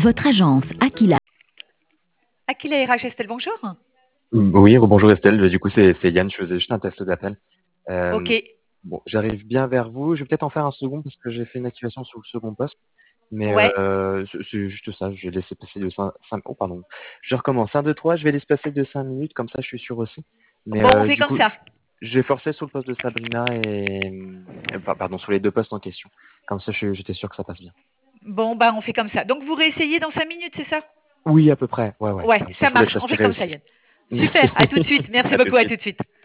Votre agence Aquila. Aquila RH Estelle, bonjour. Oui, rebonjour Estelle. Du coup, c'est Yann. Je faisais juste un test d'appel. Ok. Bon, j'arrive bien vers vous. Je vais peut-être en faire un second parce que j'ai fait une activation sur le second poste. Mais Ouais. c'est juste ça. Je vais laisser passer de 5. Oh, pardon. Je recommence. 1, 2, 3. Je vais laisser passer de 5 minutes. Comme ça, je suis sûr aussi. Mais Bon, on fait du comme coup, ça. j'ai forcé sur le poste de Sabrina pardon, sur les deux postes en question. Comme ça, j'étais sûr que ça passe bien. Bon, bah, on fait comme ça. Donc, vous réessayez dans 5 minutes, c'est ça? Oui, à peu près. Ouais. Ouais, Comme ça, ça je vous laisse marche. On fait respirer comme ça, aussi. Yann. Super. À tout de suite. Merci À tout de beaucoup. À suite. tout de suite.